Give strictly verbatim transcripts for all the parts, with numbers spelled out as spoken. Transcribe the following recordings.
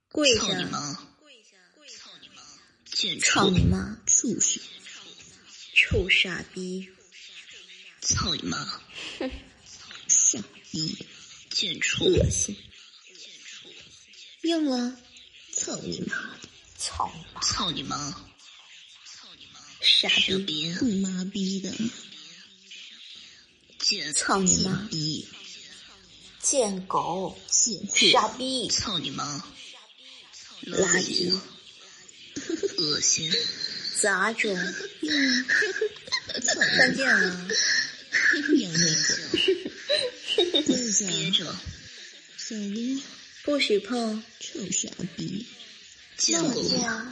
跪操你下！ 妈！贱操畜！ 你妈！ 畜生！ 臭傻逼！ 操你妈！傻逼！贱畜！ 恶心！硬了！ 操你妈！ 操你妈！ 操你妈！ 傻傻逼！ 逼！你妈逼的！贱！ 操你妈！ 逼！ 贱狗！ 贱傻逼！ 操你妈！ 垃圾！ 恶心！ 杂种！看见了！ 养那狗！跪下！憋着！小驴！ 不许碰！ 臭傻逼！ 贱狗！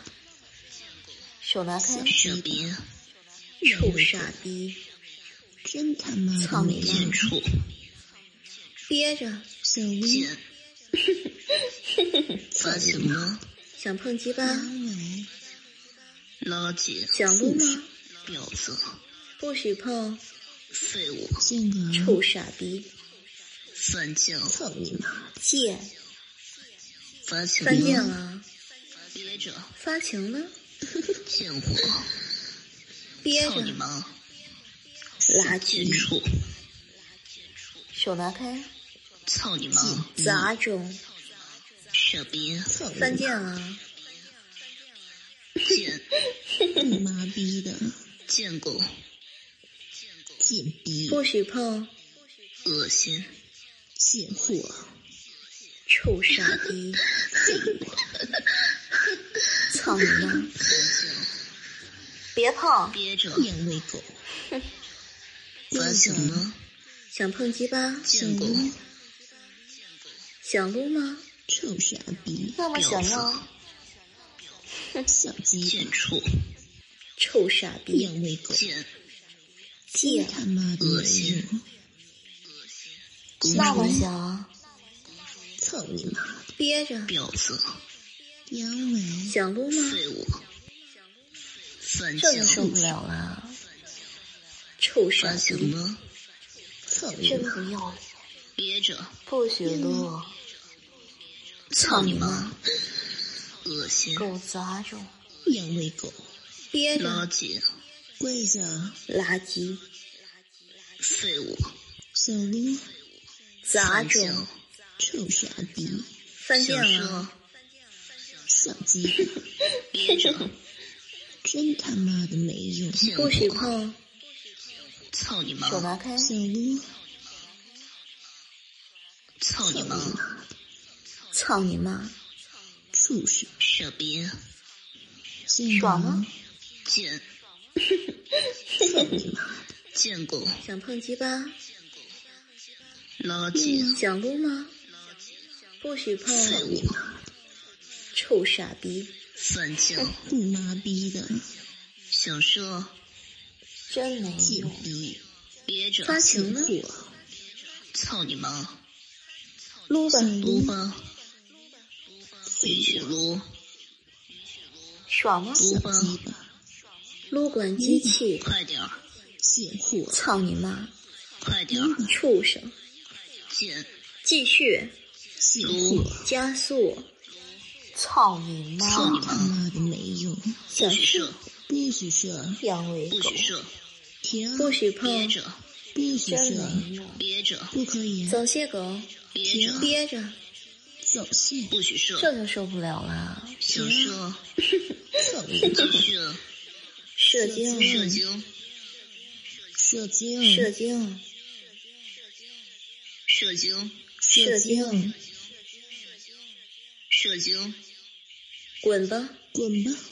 手拿开！ 傻逼！ 臭傻逼！ 真他妈的操你妈！ 贱畜！ 憋着！ 小驴！发情了？ 想碰鸡巴？ 垃圾！ 想撸吗？ 婊子！ 不许碰！ 废物！ 臭傻逼！ 犯贱！操你妈！ 贱！ 发情犯贱了！ 憋着！ 发情了！ 贱货！ 憋着！ 操你妈！ 垃圾！ 贱畜！ 手拿开！ 操你妈！ 杂种！ 傻逼！ 犯贱了！ 贱！你妈逼的！贱狗！贱逼！ 不许碰！ 恶心！贱货！ 臭傻逼！操你妈！别碰！ 憋着！养喂狗！发情了？ 想碰鸡巴？ 贱狗！ 想撸吗？ 臭傻逼！ 那么想要？ 小鸡！贱畜！ 臭傻逼！ 养喂狗！贱！ 贱！ 他妈的恶心！ 那么想？ 操你妈！ 憋着！ 婊子！阳痿！ 想撸吗？ 废物！犯这贱！ 就受不了了！臭傻逼！ 吗？操你真妈！ 不要脸！ 憋着！ 不许撸！ 操你妈！恶心！ 狗杂种！ 养喂狗！ 憋着！ 垃圾！跪下！ 垃圾！ 废物！小驴！ 杂种！ 臭傻逼！ 犯贱了！ 小鸡！憋着！真他妈的没用！ 不许碰！ 操你妈！ 手拿开！ 小驴！操你妈！ 操你妈！ 畜生！傻逼！ 爽吗？ 贱！操你妈！贱狗！ 想碰鸡巴？ 垃圾！ 想撸吗？不许碰！ 废物！ 臭傻逼！ 犯贱！你妈逼的！想射？ 真没用！ 逼！憋着！ 发情了？ 操你妈！ 撸吧！ 撸吧！允许撸！ 爽吗？ 撸吧！ 撸管机器！ 快点儿！贱货！ 操你妈！ 快点儿！ 畜生！ 贱！ 继续！ 撸！ 加速！操你妈！ 操你妈的没用！ 想射？不许射！ 养喂狗！ 不许射！停！ 不许碰！ 憋着！不许真射！ 没用！ 憋着！不可以！ 走些狗！ 憋着！ 憋着！ 走些！不许射！ 这就受不了了！ 想射？操你妈！继续！ 射精！ 射精！射精！ 射精！ 射精！ 射精！ 射精！ 滚吧！ 滚吧！